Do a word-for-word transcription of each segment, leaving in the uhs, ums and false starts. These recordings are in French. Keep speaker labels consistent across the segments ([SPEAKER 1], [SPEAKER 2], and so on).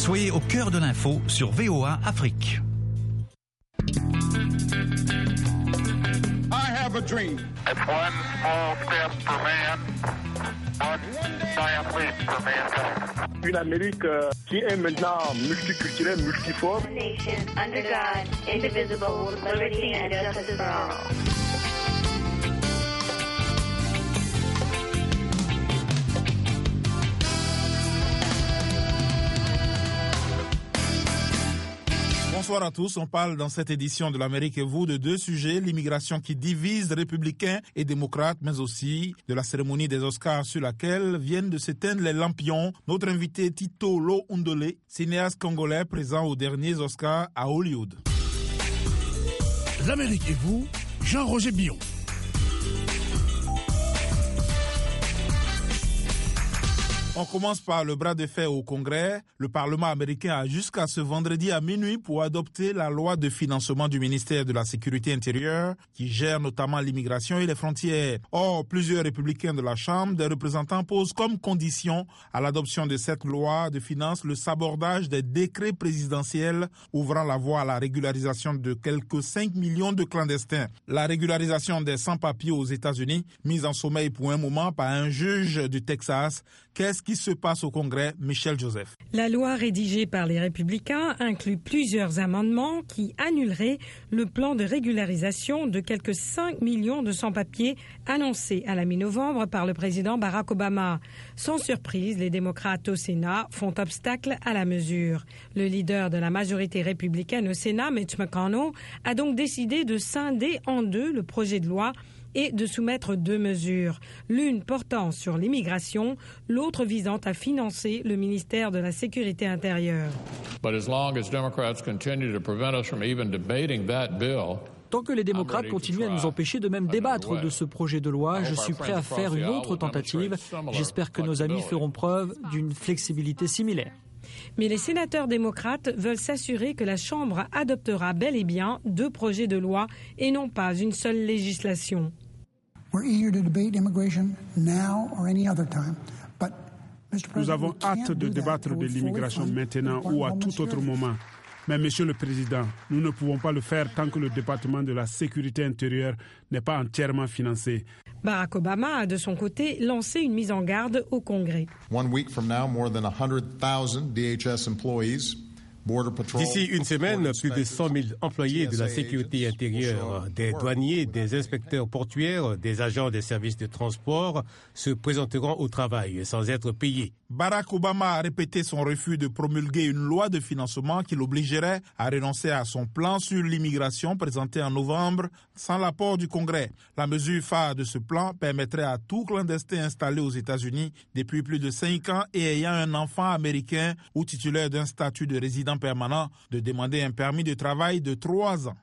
[SPEAKER 1] Soyez au cœur de l'info sur V O A Afrique.
[SPEAKER 2] I have a dream.
[SPEAKER 3] It's one small step for man, one giant leap for mankind.
[SPEAKER 4] Une Amérique euh, qui est maintenant multiculturelle, multiforme.
[SPEAKER 5] Nation under God, indivisible, with liberty and justice for all.
[SPEAKER 6] Bonsoir à tous, on parle dans cette édition de l'Amérique et vous de deux sujets, l'immigration qui divise républicains et démocrates, mais aussi de la cérémonie des Oscars sur laquelle viennent de s'éteindre les lampions. Notre invité Tito Lo Ndolé, cinéaste congolais présent aux derniers Oscars à Hollywood.
[SPEAKER 7] L'Amérique et vous, Jean-Roger Billon.
[SPEAKER 6] On commence par le bras de fer au Congrès. Le Parlement américain a jusqu'à ce vendredi à minuit pour adopter la loi de financement du ministère de la Sécurité intérieure qui gère notamment l'immigration et les frontières. Or, plusieurs républicains de la Chambre des représentants posent comme condition à l'adoption de cette loi de finances le sabordage des décrets présidentiels ouvrant la voie à la régularisation de quelques cinq millions de clandestins. La régularisation des sans-papiers aux États-Unis, mise en sommeil pour un moment par un juge du Texas. Qu'est-ce qui se passe au Congrès? Michel Joseph.
[SPEAKER 8] La loi rédigée par les Républicains inclut plusieurs amendements qui annuleraient le plan de régularisation de quelques cinq millions de sans-papiers annoncé à la mi-novembre par le président Barack Obama. Sans surprise, les démocrates au Sénat font obstacle à la mesure. Le leader de la majorité républicaine au Sénat, Mitch McConnell, a donc décidé de scinder en deux le projet de loi et de soumettre deux mesures, l'une portant sur l'immigration, l'autre visant à financer le ministère de la Sécurité intérieure.
[SPEAKER 9] But as long as Democrats continue to prevent us from even debating that bill,
[SPEAKER 10] tant que les démocrates continuent à nous empêcher de même débattre de ce projet de loi, je suis prêt à faire une autre tentative. J'espère que nos amis feront preuve d'une flexibilité similaire.
[SPEAKER 8] Mais les sénateurs démocrates veulent s'assurer que la Chambre adoptera bel et bien deux projets de loi et non pas une seule législation.
[SPEAKER 7] Nous avons hâte de débattre de l'immigration maintenant ou à tout autre moment. Mais, Monsieur le Président, nous ne pouvons pas le faire tant que le département de la Sécurité intérieure n'est pas entièrement financé.
[SPEAKER 8] Barack Obama a de son côté lancé une mise en garde au Congrès.
[SPEAKER 11] One week from now, more than one hundred thousand D H S employees, Border Patrol.
[SPEAKER 12] D'ici une semaine, plus de cent mille employés de la sécurité intérieure, des douaniers, des inspecteurs portuaires, des agents des services de transport se présenteront au travail sans être payés.
[SPEAKER 6] Barack Obama a répété son refus de promulguer une loi de financement qui l'obligerait à renoncer à son plan sur l'immigration présenté en novembre sans l'apport du Congrès. La mesure phare de ce plan permettrait à tout clandestin installé aux États-Unis depuis plus de cinq ans et ayant un enfant américain ou titulaire d'un statut de résident permanent de demander un permis de travail de trois ans.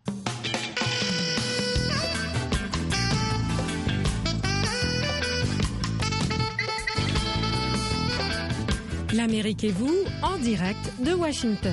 [SPEAKER 8] L'Amérique et vous, en direct de Washington.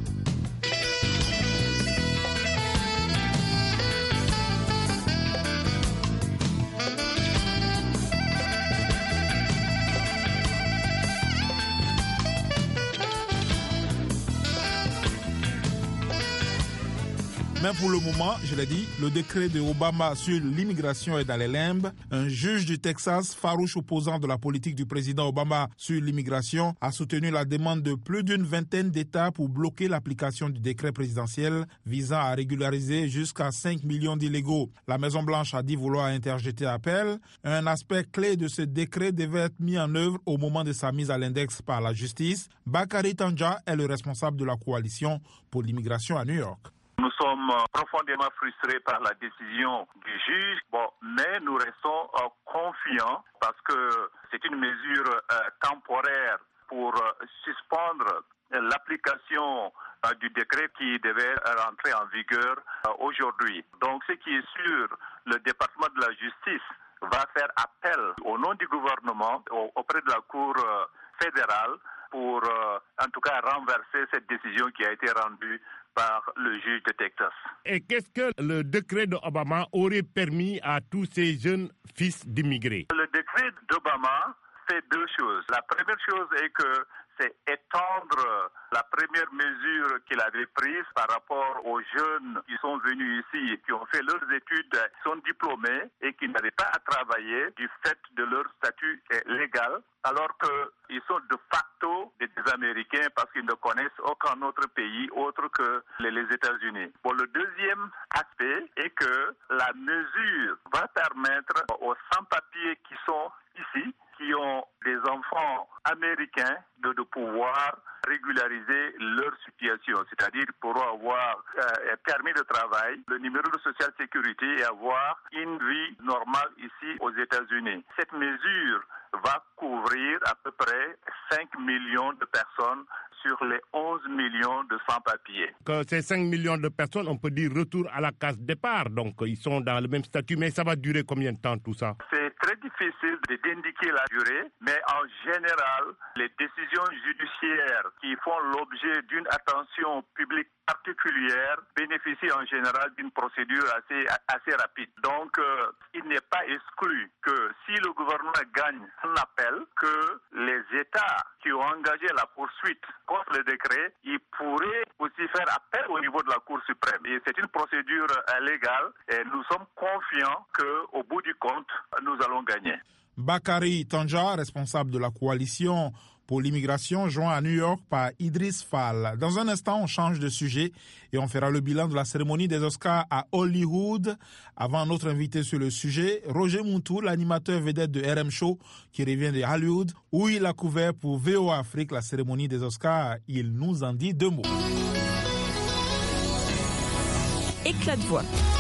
[SPEAKER 6] Mais pour le moment, je l'ai dit, le décret de Obama sur l'immigration est dans les limbes. Un juge du Texas, farouche opposant de la politique du président Obama sur l'immigration, a soutenu la demande de plus d'une vingtaine d'États pour bloquer l'application du décret présidentiel visant à régulariser jusqu'à cinq millions d'illégaux. La Maison-Blanche a dit vouloir interjeter appel. Un aspect clé de ce décret devait être mis en œuvre au moment de sa mise à l'index par la justice. Bakary Tandja est le responsable de la coalition pour l'immigration à New York.
[SPEAKER 13] Nous sommes profondément frustrés par la décision du juge, bon, mais nous restons euh, confiants parce que c'est une mesure euh, temporaire pour euh, suspendre l'application euh, du décret qui devait rentrer en vigueur euh, aujourd'hui. Donc, ce qui est sûr, le département de la justice va faire appel au nom du gouvernement au, auprès de la Cour euh, fédérale pour, euh, en tout cas, renverser cette décision qui a été rendue par le juge de Texas.
[SPEAKER 14] Et qu'est-ce que le décret d'Obama aurait permis à tous ces jeunes fils d'immigrés?
[SPEAKER 13] Le décret d'Obama fait deux choses. La première chose est que c'est étendre la première mesure qu'il avait prise par rapport aux jeunes qui sont venus ici, qui ont fait leurs études, qui sont diplômés et qui n'arrivent pas à travailler du fait de leur statut légal, alors qu'ils sont de facto des Américains parce qu'ils ne connaissent aucun autre pays autre que les États-Unis. Bon, le deuxième aspect est que la mesure va permettre aux sans-papiers qui sont ici, qui ont des enfants américains, de, de pouvoir régulariser leur situation, c'est-à-dire pourront avoir euh, un permis de travail, le numéro de social sécurité et avoir une vie normale ici aux États-Unis. Cette mesure va couvrir à peu près cinq millions de personnes sur les onze millions de sans-papiers.
[SPEAKER 14] Que ces cinq millions de personnes, on peut dire retour à la case départ, donc ils sont dans le même statut, mais ça va durer combien de temps tout ça?
[SPEAKER 13] C'est très difficile d'indiquer la durée, mais en général, les décisions judiciaires qui font l'objet d'une attention publique particulière bénéficient en général d'une procédure assez, assez rapide. Donc, euh, il n'est pas exclu que si le gouvernement gagne un appel, que les États qui ont engagé la poursuite contre le décret, ils pourraient aussi faire appel au niveau de la Cour suprême. Et c'est une procédure euh, légale et nous sommes confiants qu'au bout du compte, nous allons gagner.
[SPEAKER 6] Bakary Tandja, responsable de la coalition pour l'immigration, joint à New York par Idriss Fall. Dans un instant, on change de sujet et on fera le bilan de la cérémonie des Oscars à Hollywood. Avant notre invité sur le sujet, Roger Mountou, l'animateur vedette de R M Show, qui revient de Hollywood, où il a couvert pour V O A Afrique la cérémonie des Oscars. Il nous en dit deux mots.
[SPEAKER 2] Éclat de voix.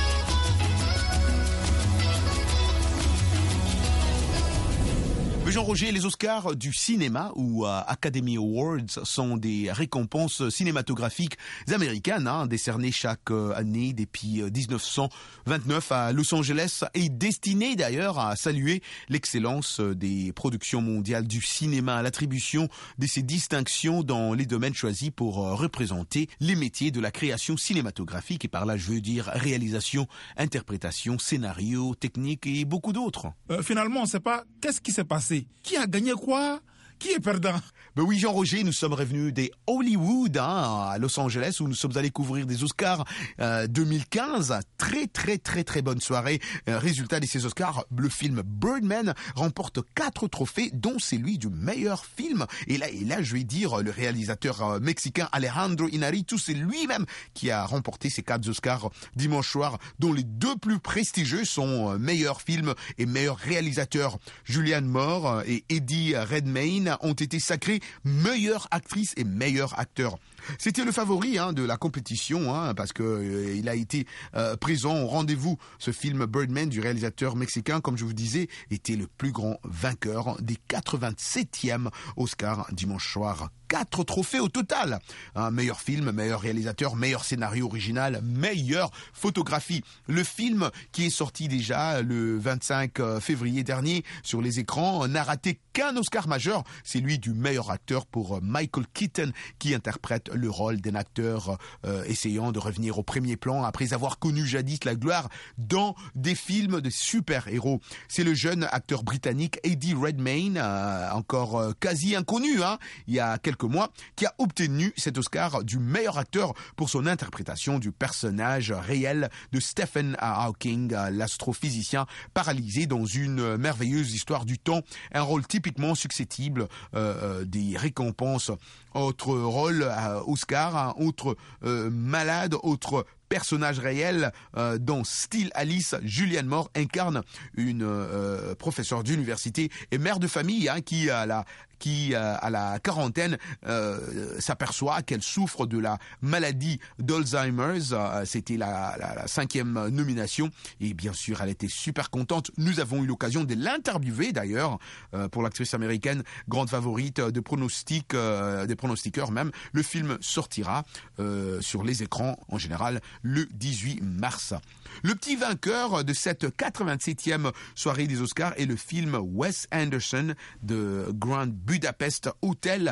[SPEAKER 15] Jean-Roger, les Oscars du cinéma ou euh, Academy Awards sont des récompenses cinématographiques américaines, hein, décernées chaque euh, année depuis euh, dix-neuf cent vingt-neuf à Los Angeles et destinées d'ailleurs à saluer l'excellence des productions mondiales du cinéma, l'attribution de ces distinctions dans les domaines choisis pour euh, représenter les métiers de la création cinématographique et par là je veux dire réalisation, interprétation, scénario, technique et beaucoup d'autres.
[SPEAKER 6] Euh, finalement, on ne sait pas qu'est-ce qui s'est passé. Qui a gagné quoi? Qui est perdant?
[SPEAKER 15] Ben oui, Jean-Roger, nous sommes revenus des Hollywood, hein, à Los Angeles, où nous sommes allés couvrir des Oscars euh, deux mille quinze. Très, très, très, très bonne soirée. Euh, résultat de ces Oscars, le film Birdman remporte quatre trophées, dont celui du meilleur film. Et là, et là, je vais dire, le réalisateur euh, mexicain Alejandro Iñárritu, c'est lui-même qui a remporté ces quatre Oscars dimanche soir, dont les deux plus prestigieux sont euh, meilleur film et meilleur réalisateur. Julianne Moore et Eddie Redmayne ont été sacrés meilleure actrice et meilleur acteur. C'était le favori hein, de la compétition hein, parce que euh, il a été euh, présent au rendez-vous. Ce film Birdman du réalisateur mexicain, comme je vous disais, était le plus grand vainqueur des quatre-vingt-septième Oscars dimanche soir. Quatre trophées au total. Un meilleur film, meilleur réalisateur, meilleur scénario original, meilleure photographie. Le film qui est sorti déjà le vingt-cinq février dernier sur les écrans n'a raté qu'un Oscar majeur. C'est lui du meilleur acteur pour Michael Keaton qui interprète le rôle d'un acteur euh, essayant de revenir au premier plan après avoir connu jadis la gloire dans des films de super-héros. C'est le jeune acteur britannique Eddie Redmayne, euh, encore euh, quasi inconnu hein, il y a quelques mois, qui a obtenu cet Oscar du meilleur acteur pour son interprétation du personnage réel de Stephen Hawking, l'astrophysicien paralysé dans une merveilleuse histoire du temps, un rôle typiquement susceptible euh, euh, des récompenses. Autre rôle à Oscar, un autre euh, malade, autre personnage réel euh, dans Still Alice, Julianne Moore incarne une euh, professeure d'université et mère de famille hein, qui a la qui euh, à la quarantaine euh, s'aperçoit qu'elle souffre de la maladie d'Alzheimer's. Euh, c'était la, la, la cinquième nomination et bien sûr elle était super contente. Nous avons eu l'occasion de l'interviewer d'ailleurs euh, pour l'actrice américaine, grande favorite de pronostics, euh, des pronostiqueurs même. Le film sortira euh, sur les écrans en général le dix-huit mars. Le petit vainqueur de cette quatre-vingt-septième soirée des Oscars est le film Wes Anderson de Grand Budapest Hotel.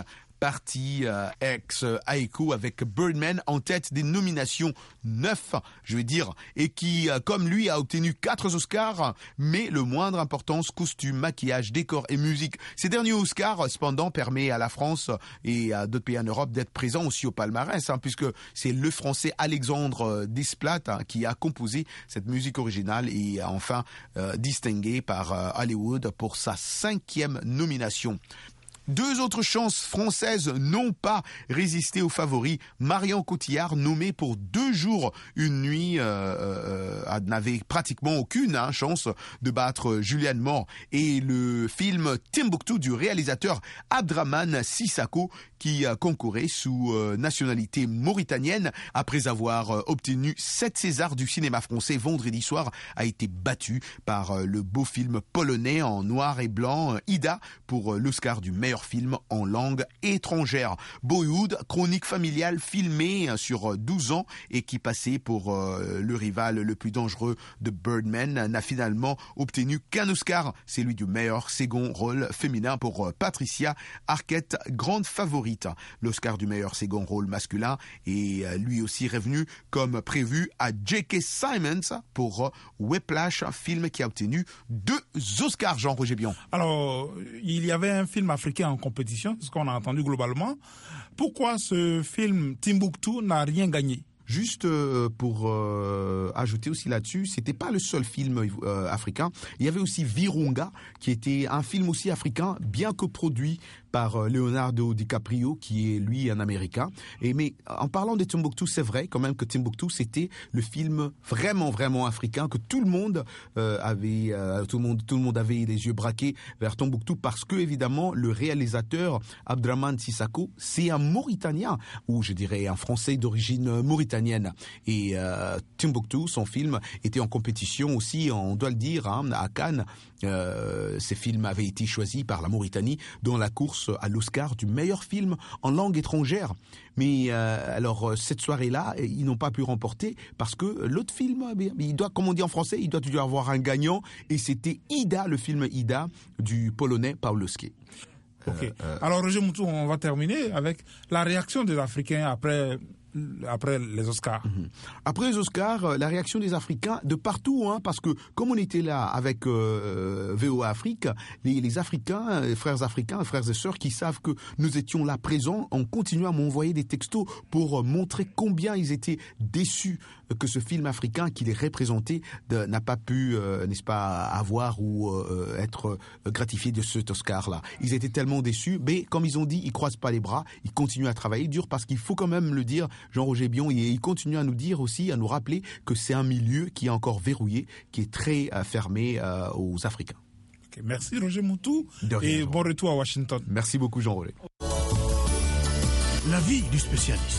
[SPEAKER 15] parti euh, ex Aiko avec Birdman en tête des nominations neuf, je vais dire, et qui, euh, comme lui, a obtenu quatre Oscars, mais le moindre importance, costume, maquillage, décor et musique. Ces derniers Oscars, cependant, permet à la France et à d'autres pays en Europe d'être présents aussi au palmarès, hein, puisque c'est le Français Alexandre Desplat hein, qui a composé cette musique originale et enfin euh, distingué par euh, Hollywood pour sa cinquième nomination. Deux autres chances françaises n'ont pas résisté aux favoris. Marion Cotillard, nommée pour deux jours, une nuit, euh, euh, n'avait pratiquement aucune hein, chance de battre Julianne Moore. Et le film Timbuktu du réalisateur Abdraman Sissako, qui a concouru sous euh, nationalité mauritanienne, après avoir euh, obtenu sept Césars du cinéma français vendredi soir, a été battu par euh, le beau film polonais en noir et blanc, euh, Ida, pour euh, l'Oscar du meilleur film en langue étrangère. Boyhood, chronique familiale filmée sur douze ans et qui passait pour euh, le rival le plus dangereux de Birdman, n'a finalement obtenu qu'un Oscar, celui du meilleur second rôle féminin pour euh, Patricia Arquette, grande favorite. L'Oscar du meilleur second rôle masculin est euh, lui aussi revenu comme prévu à J K. Simmons pour euh, Whiplash, film qui a obtenu deux Oscars, Jean-Roger Bion.
[SPEAKER 6] Alors, il y avait un film africain en compétition, c'est ce qu'on a entendu globalement. Pourquoi ce film Timbuktu n'a rien gagné ?
[SPEAKER 15] Juste euh, pour euh, ajouter aussi là-dessus, c'était pas le seul film euh, africain. Il y avait aussi Virunga, qui était un film aussi africain, bien que produit par euh, Leonardo DiCaprio, qui est lui un Américain. Et mais en parlant de Timbuktu, c'est vrai quand même que Timbuktu c'était le film vraiment vraiment africain que tout le monde euh, avait, euh, tout le monde tout le monde avait les yeux braqués vers Timbuktu parce que évidemment le réalisateur Abdraman Sissako c'est un Mauritanien ou je dirais un Français d'origine mauritanienne. Et euh, Timbuktu, son film, était en compétition aussi, on doit le dire, hein, à Cannes. Euh, ces films avaient été choisis par la Mauritanie dans la course à l'Oscar du meilleur film en langue étrangère. Mais euh, alors cette soirée-là, ils n'ont pas pu remporter parce que l'autre film, il doit, comme on dit en français, il doit toujours avoir un gagnant. Et c'était Ida, le film Ida du Polonais Pawlowski.
[SPEAKER 6] Ok. Euh, euh... Alors Roger Moutou, on va terminer avec la réaction des Africains après. Après les Oscars.
[SPEAKER 15] Après les Oscars, la réaction des Africains de partout, hein, parce que comme on était là avec euh, V O A Afrique, les, les Africains, les frères africains, les frères et sœurs qui savent que nous étions là présents, ont continué à m'envoyer des textos pour montrer combien ils étaient déçus que ce film africain qui les représentait de, n'a pas pu, euh, n'est-ce pas, avoir ou euh, être gratifié de cet Oscar-là. Ils étaient tellement déçus, mais comme ils ont dit, ils croisent pas les bras, ils continuent à travailler dur parce qu'il faut quand même le dire. Jean-Roger Bion, et il continue à nous dire aussi, à nous rappeler que c'est un milieu qui est encore verrouillé, qui est très euh, fermé euh, aux Africains.
[SPEAKER 6] Okay, merci Roger Moutou
[SPEAKER 15] et
[SPEAKER 6] Jean. Bon retour à Washington.
[SPEAKER 15] Merci beaucoup Jean-Roger.
[SPEAKER 1] L'avis du spécialiste.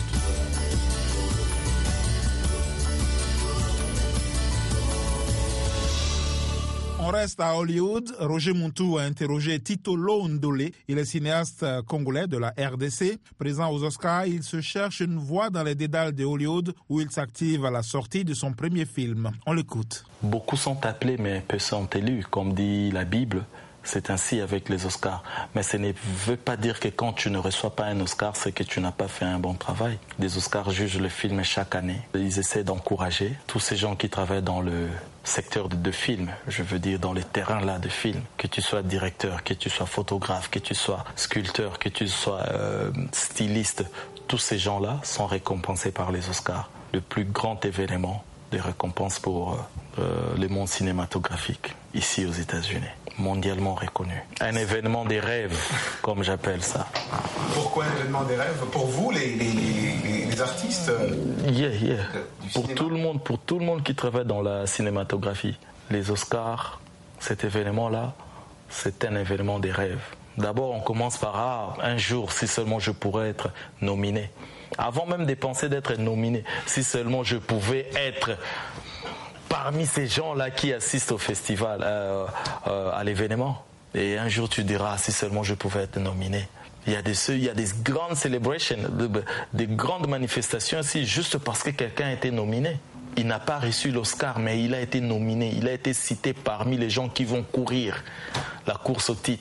[SPEAKER 6] On reste à Hollywood. Roger Moutou a interrogé Tito Londolé. Il est cinéaste congolais de la R D C. Présent aux Oscars, il se cherche une voie dans les dédales de Hollywood où il s'active à la sortie de son premier film. On l'écoute.
[SPEAKER 16] Beaucoup sont appelés mais peu sont élus, comme dit la Bible. C'est ainsi avec les Oscars. Mais ce ne veut pas dire que quand tu ne reçois pas un Oscar, c'est que tu n'as pas fait un bon travail. Les Oscars jugent le film chaque année. Ils essaient d'encourager tous ces gens qui travaillent dans le secteur de, de film, je veux dire dans les terrains là de film, que tu sois directeur, que tu sois photographe, que tu sois sculpteur, que tu sois euh, styliste. Tous ces gens-là sont récompensés par les Oscars. Le plus grand événement de récompense pour euh, le monde cinématographique ici aux États-Unis, mondialement reconnu. Un événement des rêves, comme j'appelle ça.
[SPEAKER 15] Pourquoi un événement des rêves? Pour vous, les, les, les, les artistes
[SPEAKER 16] Yeah, yeah. Pour tout le monde, pour tout le monde qui travaille dans la cinématographie, les Oscars, cet événement-là, c'est un événement des rêves. D'abord, on commence par ah, un jour, si seulement je pourrais être nominé. Avant même de penser d'être nominé, si seulement je pouvais être parmi ces gens-là qui assistent au festival, euh, euh, à l'événement. Et un jour, tu diras, si seulement je pouvais être nominé. Il y a des, il y a des grandes celebrations, des grandes manifestations ici, juste parce que quelqu'un a été nominé. Il n'a pas reçu l'Oscar, mais il a été nominé. Il a été cité parmi les gens qui vont courir la course au titre.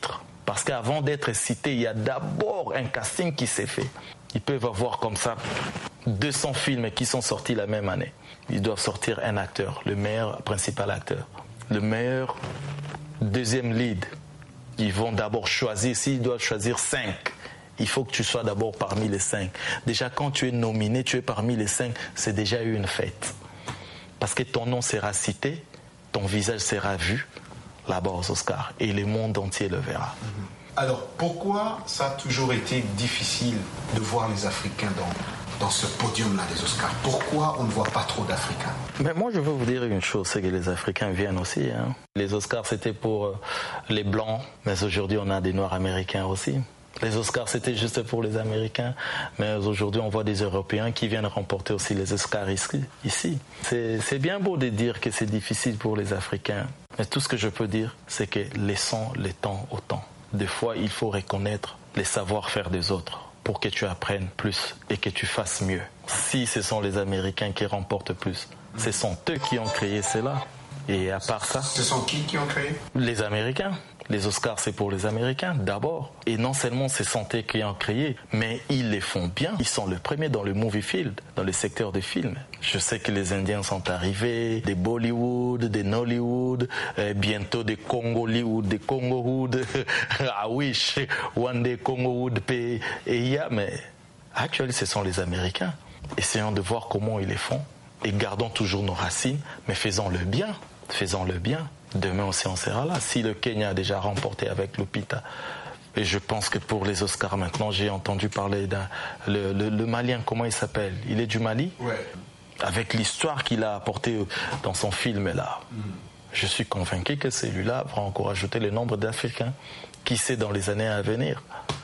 [SPEAKER 16] Parce qu'avant d'être cité, il y a d'abord un casting qui s'est fait. Ils peuvent avoir comme ça deux cents films qui sont sortis la même année. Ils doivent sortir un acteur, le meilleur principal acteur, le meilleur deuxième lead. Ils vont d'abord choisir, s'ils doivent choisir cinq, il faut que tu sois d'abord parmi les cinq. Déjà, quand tu es nominé, tu es parmi les cinq, c'est déjà une fête. Parce que ton nom sera cité, ton visage sera vu là-bas aux Oscars et le monde entier le verra.
[SPEAKER 15] Alors, pourquoi ça a toujours été difficile de voir les Africains dans, dans ce podium-là des Oscars? Pourquoi on ne voit pas trop d'Africains?
[SPEAKER 16] Mais moi, je veux vous dire une chose, c'est que les Africains viennent aussi. Hein. Les Oscars, c'était pour euh, les Blancs, mais aujourd'hui, on a des Noirs américains aussi. Les Oscars, c'était juste pour les Américains, mais aujourd'hui, on voit des Européens qui viennent remporter aussi les Oscars ici. C'est, c'est bien beau de dire que c'est difficile pour les Africains, mais tout ce que je peux dire, c'est que laissons le temps au temps. Des fois, il faut reconnaître les savoir-faire des autres pour que tu apprennes plus et que tu fasses mieux. Si ce sont les Américains qui remportent plus, ce sont eux qui ont créé cela. Et à part ça...
[SPEAKER 15] Ce sont qui qui ont créé?
[SPEAKER 16] Les Américains. Les Oscars, c'est pour les Américains, d'abord. Et non seulement c'est Santé qui ont créé, mais ils les font bien. Ils sont les premiers dans le movie field, dans le secteur des films. Je sais que les Indiens sont arrivés, des Bollywood, des Nollywood, euh, bientôt des Congolywood, des Congowood. I wish one day Congowood pay. Et il y a, mais actuellement, ce sont les Américains. Essayons de voir comment ils les font. Et gardons toujours nos racines, mais faisons-le bien. Faisons-le bien. Demain aussi, on sera là. Si le Kenya a déjà remporté avec Lupita, et je pense que pour les Oscars maintenant, j'ai entendu parler d'un... Le, le, le Malien, comment il s'appelle? Il est du Mali?
[SPEAKER 15] Ouais.
[SPEAKER 16] Avec l'histoire qu'il a apportée dans son film là, mm. je suis convaincu que celui-là va encore ajouter le nombre d'Africains. Qui sait, dans les années à venir,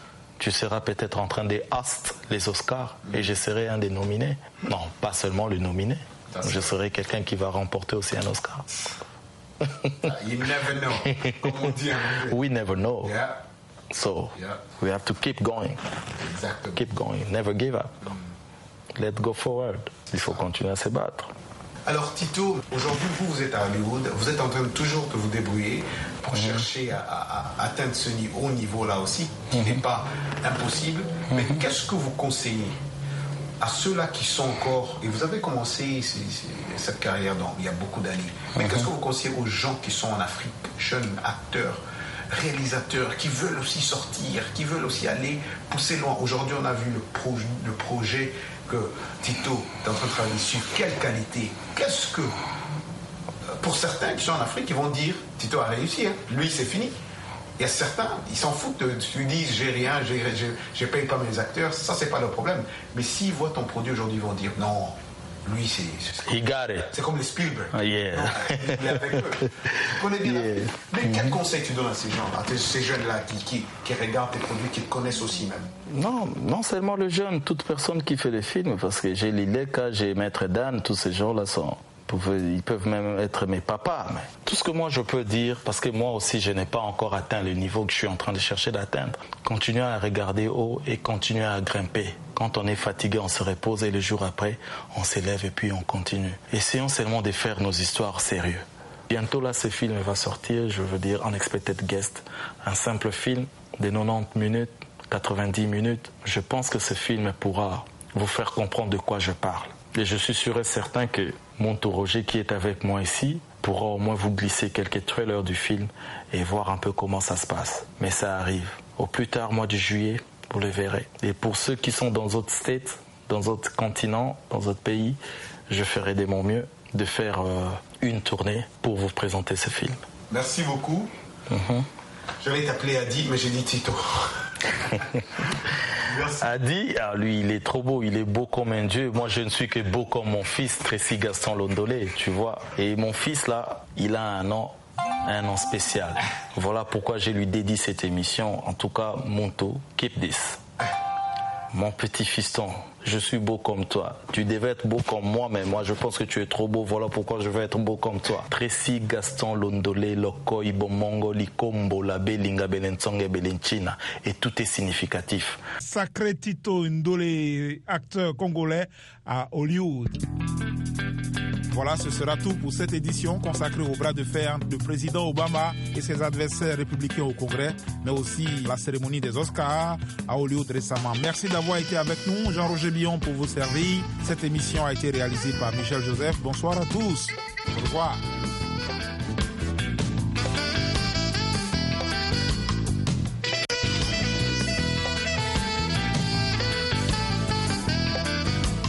[SPEAKER 16] tu seras peut-être en train de host les Oscars mm. et je serai un des nominés. Non, pas seulement le nominé. Je serai quelqu'un qui va remporter aussi un Oscar.
[SPEAKER 15] You never know. Comme on dit en anglais.
[SPEAKER 16] We never know.
[SPEAKER 15] Yeah.
[SPEAKER 16] So
[SPEAKER 15] yeah.
[SPEAKER 16] we have to keep going.
[SPEAKER 15] Exactement.
[SPEAKER 16] Keep going. Never give up. Mm. Let's go forward. Il faut continuer à se battre.
[SPEAKER 15] Alors Tito, aujourd'hui vous, vous êtes à Hollywood, vous êtes en train de toujours de vous débrouiller pour mm-hmm. chercher à, à, à atteindre ce niveau, haut niveau-là aussi, qui mm-hmm. n'est pas impossible. Mm-hmm. Mais qu'est-ce que vous conseillez à ceux-là qui sont encore, et vous avez commencé c'est, c'est, cette carrière dans, il y a beaucoup d'années, mais mm-hmm. qu'est-ce que vous conseillez aux gens qui sont en Afrique, jeunes acteurs, réalisateurs, qui veulent aussi sortir, qui veulent aussi aller pousser loin? Aujourd'hui, on a vu le, pro, le projet que Tito est en train de travailler sur. Quelle qualité? Qu'est-ce que, pour certains qui sont en Afrique, ils vont dire, Tito a réussi, hein. Lui, c'est fini. Il y a certains, ils s'en foutent, ils disent j'ai rien, j'ai, j'ai, je paye pas mes acteurs, ça c'est pas leur problème. Mais s'ils voient ton produit aujourd'hui, ils vont dire non, lui c'est. C'est,
[SPEAKER 16] He got it.
[SPEAKER 15] C'est comme les Spielberg.
[SPEAKER 16] Oh, yeah.
[SPEAKER 15] Non, il est avec eux. Tu connais bien. Yeah. Mais mm-hmm. quel conseil tu donnes à ces gens, à ces jeunes-là qui, qui, qui regardent tes produits, qui te connaissent aussi même?
[SPEAKER 16] Non, non seulement le jeune, toute personne qui fait des films, parce que j'ai Lileka, j'ai Maître Dan, tous ces gens-là sont. Ils peuvent même être mes papas. Mais tout ce que moi je peux dire, parce que moi aussi je n'ai pas encore atteint le niveau que je suis en train de chercher d'atteindre, continuez à regarder haut et continuez à grimper. Quand on est fatigué, on se repose et le jour après, on s'élève et puis on continue. Essayons seulement de faire nos histoires sérieux. Bientôt là, ce film va sortir, je veux dire Unexpected Guest, un simple film de quatre-vingt-dix minutes, quatre-vingt-dix minutes. Je pense que ce film pourra vous faire comprendre de quoi je parle. Et je suis sûr et certain que Monto Roger, qui est avec moi ici, pourra au moins vous glisser quelques trailers du film et voir un peu comment ça se passe. Mais ça arrive. Au plus tard, mois de juillet, vous le verrez. Et pour ceux qui sont dans d'autres states, dans d'autres continents, dans d'autres pays, je ferai de mon mieux de faire euh, une tournée pour vous présenter ce film.
[SPEAKER 15] Merci beaucoup.
[SPEAKER 16] Mm-hmm.
[SPEAKER 15] J'allais t'appeler Adi, mais j'ai dit Tito.
[SPEAKER 16] Adi, ah, lui, il est trop beau, il est beau comme un dieu. Moi, je ne suis que beau comme mon fils, Tracy Gaston Londolé, tu vois. Et mon fils, là, il a un nom, un nom spécial. Voilà pourquoi je lui dédie cette émission. En tout cas, Monto, keep this. Mon petit fiston, je suis beau comme toi. Tu devais être beau comme moi, mais moi je pense que tu es trop beau. Voilà pourquoi je veux être beau comme toi. Tracy Gaston Londolé, Loko, Ibomongo, Likombo, Labe, Linga, Belentsonge, Belenchina. Et tout est significatif.
[SPEAKER 6] Sacré Tito Ndolé, acteur congolais à Hollywood. Voilà, ce sera tout pour cette édition consacrée au bras de fer entre le président Obama et ses adversaires républicains au Congrès, mais aussi la cérémonie des Oscars à Hollywood récemment. Merci d'avoir été avec nous. Jean-Roger Billon pour vous servir. Cette émission a été réalisée par Michel Joseph. Bonsoir à tous. Au revoir.